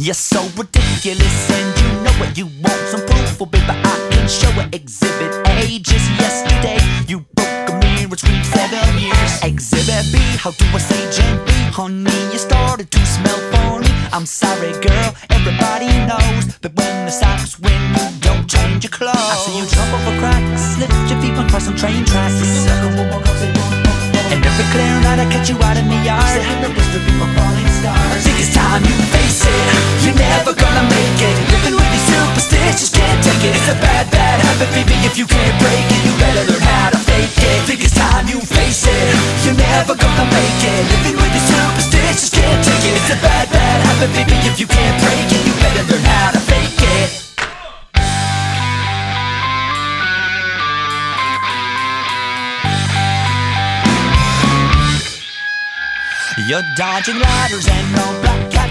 You're so ridiculous and you know it. You want some proof, well baby I can show it. Exhibit A, just yesterday you broke a mirror, screamed 7 years. Exhibit B, how do I say gently? Honey, you started to smell funny. I'm sorry girl, everybody knows, but when the stops when you don't change your clothes. I see you jump over cracks, lift your feet across some train tracks. And every clear night I catch you out in the yard. Say hello, this to be my falling star. I think it's time you face it, you're never gonna make it. Living with these superstitions, can't take it. It's a bad, bad habit, baby. If you can't break it, you better learn how to fake it. Think it's time you face it, you're never gonna make it. Living with these superstitions, can't take it. It's a bad, bad habit, baby. If you can't break it, you better learn how to fake it. You're dodging ladders and no black cat.